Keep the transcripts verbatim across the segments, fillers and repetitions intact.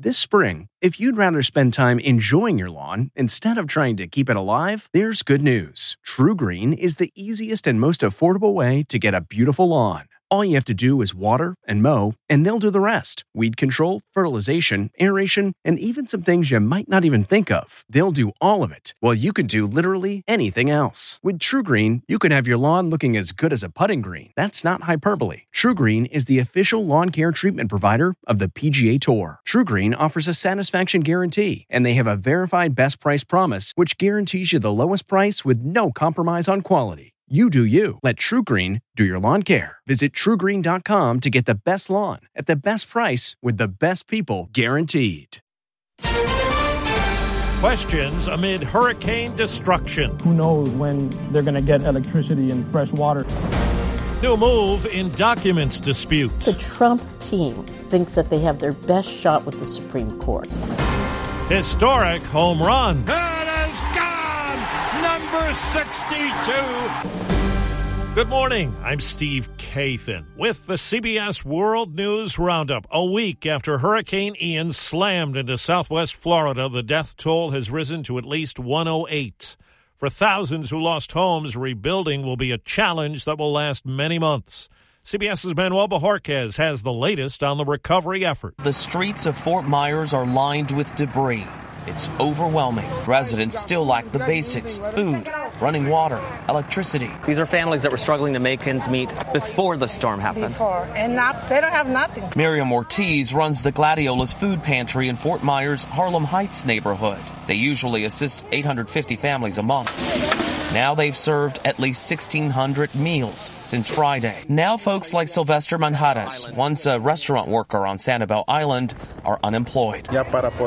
This spring, if you'd rather spend time enjoying your lawn instead of trying to keep it alive, there's good news. TruGreen is the easiest and most affordable way to get a beautiful lawn. All you have to do is water and mow, and they'll do the rest. Weed control, fertilization, aeration, and even some things you might not even think of. They'll do all of it, while you can do literally anything else. With TruGreen, you can have your lawn looking as good as a putting green. That's not hyperbole. TruGreen is the official lawn care treatment provider of the P G A Tour. TruGreen offers a satisfaction guarantee, and they have a verified best price promise, which guarantees you the lowest price with no compromise on quality. You do you. Let TruGreen do your lawn care. Visit True Green dot com to get the best lawn at the best price with the best people guaranteed. Questions amid hurricane destruction. Who knows when they're going to get electricity and fresh water. New move in documents dispute. The Trump team thinks that they have their best shot with the Supreme Court. Historic home run. It is gone! Number sixty-two. Good morning. I'm Steve Kathan with the C B S World News Roundup. A week after Hurricane Ian slammed into southwest Florida, the death toll has risen to at least one oh eight. For thousands who lost homes, rebuilding will be a challenge that will last many months. CBS's Manuel Bojorquez has the latest on the recovery effort. The streets of Fort Myers are lined with debris. It's overwhelming. Residents still lack the basics: food, running water, electricity. These are families that were struggling to make ends meet before the storm happened. Before, and not, they don't have nothing. Miriam Ortiz runs the Gladiola's Food Pantry in Fort Myers' Harlem Heights neighborhood. They usually assist eight hundred fifty families a month. Now they've served at least sixteen hundred meals since Friday. Now folks like Sylvester Manjares, once a restaurant worker on Sanibel Island, are unemployed. So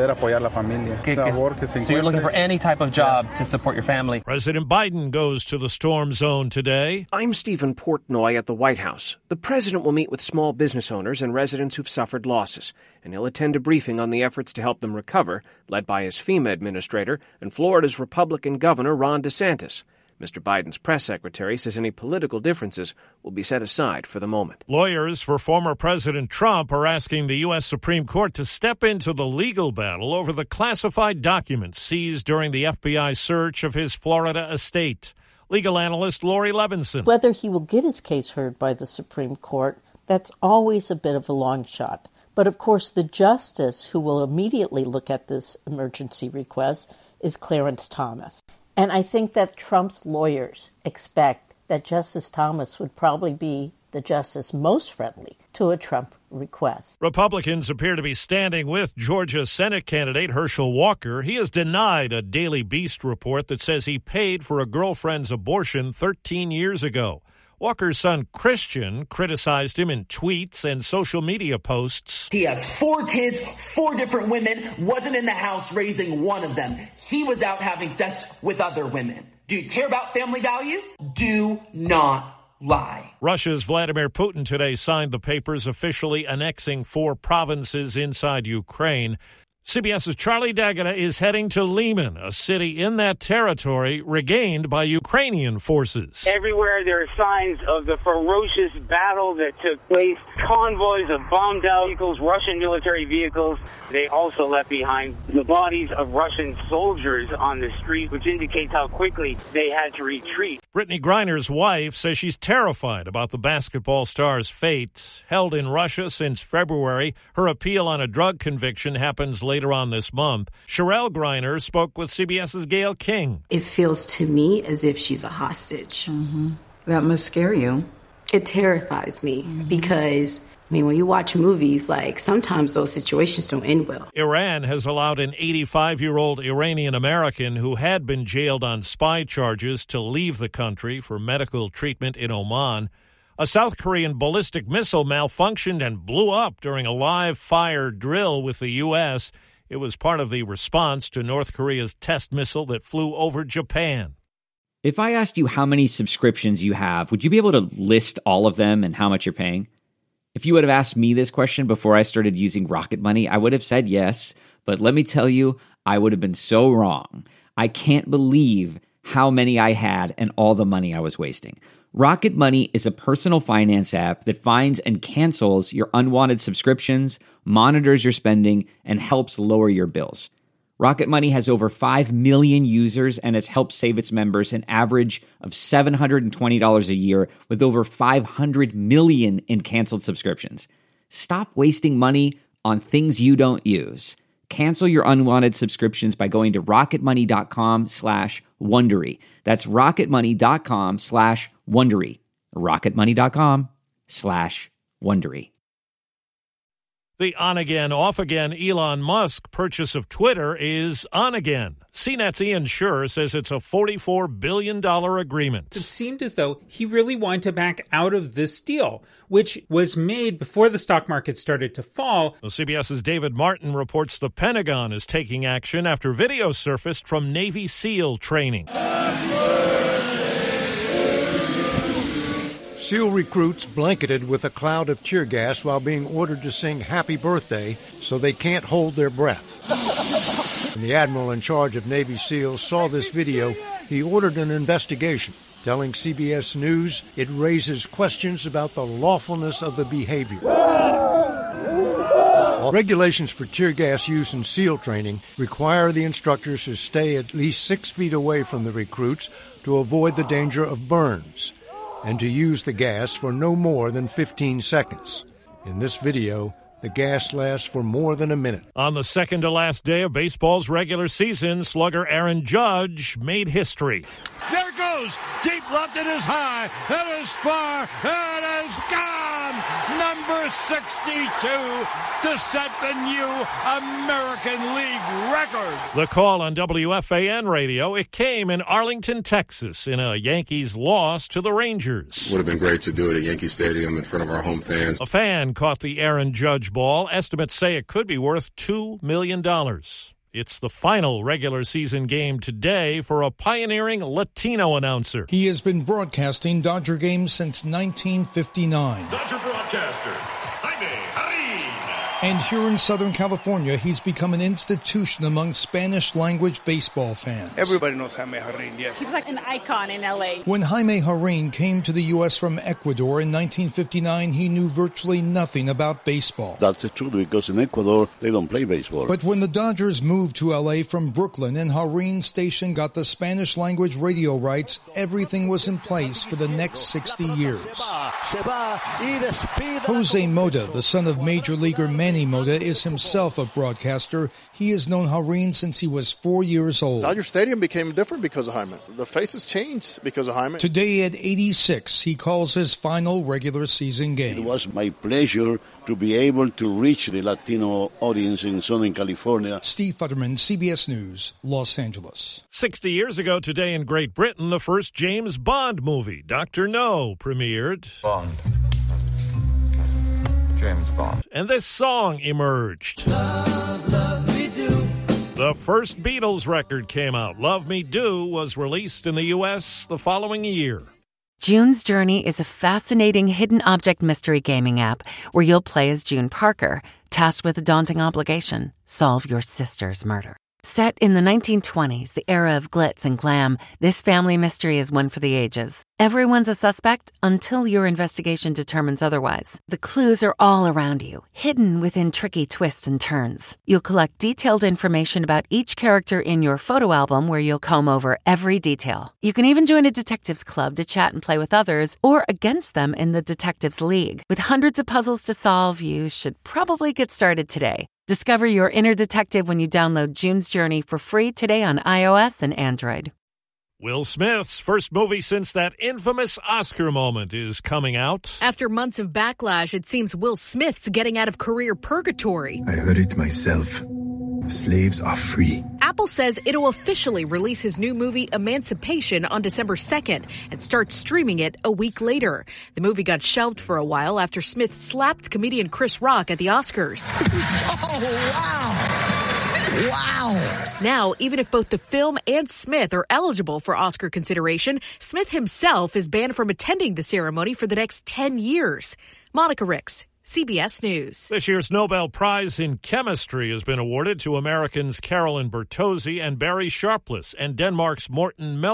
you're looking for any type of job to support your family. President Biden goes to the storm zone today. I'm Stephen Portnoy at the White House. The president will meet with small business owners and residents who've suffered losses, and he'll attend a briefing on the efforts to help them recover, led by his FEMA administrator and Florida's Republican Governor Ron DeSantis. Mister Biden's press secretary says any political differences will be set aside for the moment. Lawyers for former President Trump are asking the U S Supreme Court to step into the legal battle over the classified documents seized during the F B I search of his Florida estate. Legal analyst Lori Levinson. Whether he will get his case heard by the Supreme Court, that's always a bit of a long shot. But of course, the justice who will immediately look at this emergency request is Clarence Thomas. And I think that Trump's lawyers expect that Justice Thomas would probably be the justice most friendly to a Trump request. Republicans appear to be standing with Georgia Senate candidate Herschel Walker. He has denied a Daily Beast report that says he paid for a girlfriend's abortion thirteen years ago. Walker's son, Christian, criticized him in tweets and social media posts. He has four kids, four different women, wasn't in the house raising one of them. He was out having sex with other women. Do you care about family values? Do not lie. Russia's Vladimir Putin today signed the papers officially annexing four provinces inside Ukraine. CBS's Charlie D'Agata is heading to Lyman, a city in that territory regained by Ukrainian forces. Everywhere there are signs of the ferocious battle that took place. Convoys of bombed out vehicles, Russian military vehicles. They also left behind the bodies of Russian soldiers on the street, which indicates how quickly they had to retreat. Brittany Griner's wife says she's terrified about the basketball star's fate. Held in Russia since February, her appeal on a drug conviction happens later on this month. Sherelle Griner spoke with CBS's Gayle King. It feels to me as if she's a hostage. Mm-hmm. That must scare you. It terrifies me mm-hmm. because, I mean, when you watch movies, like, sometimes those situations don't end well. Iran has allowed an eighty-five-year-old Iranian American who had been jailed on spy charges to leave the country for medical treatment in Oman. A South Korean ballistic missile malfunctioned and blew up during a live fire drill with the U S. It was part of the response to North Korea's test missile that flew over Japan. If I asked you how many subscriptions you have, would you be able to list all of them and how much you're paying? If you would have asked me this question before I started using Rocket Money, I would have said yes. But let me tell you, I would have been so wrong. I can't believe how many I had and all the money I was wasting. Rocket Money is a personal finance app that finds and cancels your unwanted subscriptions, monitors your spending, and helps lower your bills. Rocket Money has over five million users and has helped save its members an average of seven hundred twenty dollars a year with over five hundred million in canceled subscriptions. Stop wasting money on things you don't use. Cancel your unwanted subscriptions by going to rocketmoney.com slash Wondery. That's rocketmoney.com slash Wondery. rocketmoney.com slash Wondery. The on-again, off-again Elon Musk purchase of Twitter is on again. C NET's Ian Scherr says it's a forty-four billion dollars agreement. It seemed as though he really wanted to back out of this deal, which was made before the stock market started to fall. Well, CBS's David Martin reports the Pentagon is taking action after video surfaced from Navy SEAL training. SEAL recruits blanketed with a cloud of tear gas while being ordered to sing Happy Birthday so they can't hold their breath. When the admiral in charge of Navy SEALs saw this video, he ordered an investigation, telling C B S News it raises questions about the lawfulness of the behavior. Regulations for tear gas use in SEAL training require the instructors to stay at least six feet away from the recruits to avoid the danger of burns, and to use the gas for no more than fifteen seconds. In this video, the gas lasts for more than a minute. On the second to last day of baseball's regular season, slugger Aaron Judge made history. There it goes. Deep left, it is high. It is far. It is gone. Number sixty-two to set the new American League record. The call on W F A N radio, it came in Arlington, Texas, in a Yankees loss to the Rangers. Would have been great to do it at Yankee Stadium in front of our home fans. A fan caught the Aaron Judge ball. Estimates say it could be worth two million dollars. It's the final regular season game today for a pioneering Latino announcer. He has been broadcasting Dodger games since nineteen fifty-nine. Dodger broadcaster, Jaime Jarrín. And here in Southern California, he's become an institution among Spanish-language baseball fans. Everybody knows Jaime Jarrín, yes. He's like an icon in L A. When Jaime Jarrín came to the U S from Ecuador in nineteen fifty-nine, he knew virtually nothing about baseball. That's the truth, because in Ecuador, they don't play baseball. But when the Dodgers moved to L A from Brooklyn and Jarrín station got the Spanish-language radio rights, everything was in place for the next sixty years. Jose Mota, the son of Major Leaguer Manny Mota, is himself a broadcaster. He has known Jarrín since he was four years old. Dodger Stadium became different because of Jaime. The faces changed because of Jaime. Today at eighty-six, he calls his final regular season game. It was my pleasure to be able to reach the Latino audience in Southern California. Steve Futterman, C B S News, Los Angeles. Sixty years ago today in Great Britain, the first James Bond movie, Doctor No, premiered. Bond. James Bond. And this song emerged. Love, love me do. The first Beatles record came out. Love Me Do was released in the U S the following year. June's Journey is a fascinating hidden object mystery gaming app where you'll play as June Parker, tasked with a daunting obligation: solve your sister's murder. Set in the nineteen twenties, the era of glitz and glam, this family mystery is one for the ages. Everyone's a suspect until your investigation determines otherwise. The clues are all around you, hidden within tricky twists and turns. You'll collect detailed information about each character in your photo album where you'll comb over every detail. You can even join a detectives club to chat and play with others or against them in the Detectives League. With hundreds of puzzles to solve, you should probably get started today. Discover your inner detective when you download June's Journey for free today on iOS and Android. Will Smith's first movie since that infamous Oscar moment is coming out. After months of backlash, it seems Will Smith's getting out of career purgatory. I heard it myself. Slaves are free. Apple says it'll officially release his new movie Emancipation on December second and start streaming it a week later. The movie got shelved for a while after Smith slapped comedian Chris Rock at the Oscars. Oh, wow. Wow. Now, even if both the film and Smith are eligible for Oscar consideration, Smith himself is banned from attending the ceremony for the next ten years. Monica Ricks, C B S News. This year's Nobel Prize in Chemistry has been awarded to Americans Carolyn Bertozzi and Barry Sharpless and Denmark's Morten Meldal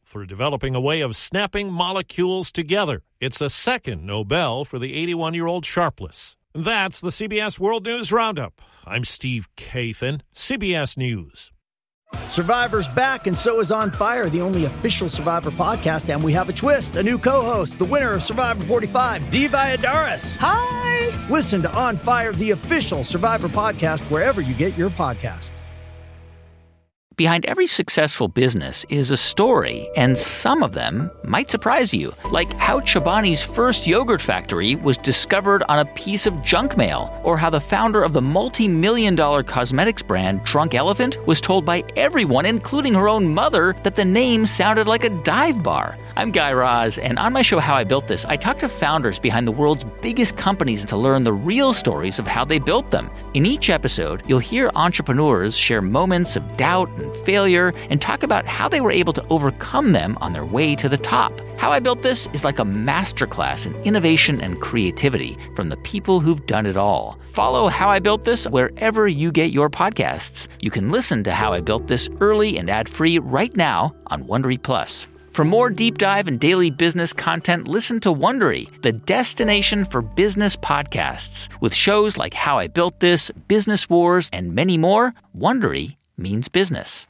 for developing a way of snapping molecules together. It's a second Nobel for the eighty-one-year-old Sharpless. That's the C B S World News Roundup. I'm Steve Kathan, C B S News. Survivor's back, and so is On Fire, the only official Survivor podcast, and we have a twist, a new co-host, the winner of Survivor forty-five, Dee Valladares. Hi! Listen to On Fire, the official Survivor podcast, wherever you get your podcast. Behind every successful business is a story, and some of them might surprise you, like how Chobani's first yogurt factory was discovered on a piece of junk mail, or how the founder of the multi-million dollar cosmetics brand Drunk Elephant was told by everyone, including her own mother, that the name sounded like a dive bar. I'm Guy Raz, and on my show How I Built This, I talk to founders behind the world's biggest companies to learn the real stories of how they built them. In each episode, you'll hear entrepreneurs share moments of doubt and failure and talk about how they were able to overcome them on their way to the top. How I Built This is like a masterclass in innovation and creativity from the people who've done it all. Follow How I Built This wherever you get your podcasts. You can listen to How I Built This early and ad-free right now on Wondery Plus. For more deep dive and daily business content, listen to Wondery, the destination for business podcasts. With shows like How I Built This, Business Wars, and many more, Wondery means business.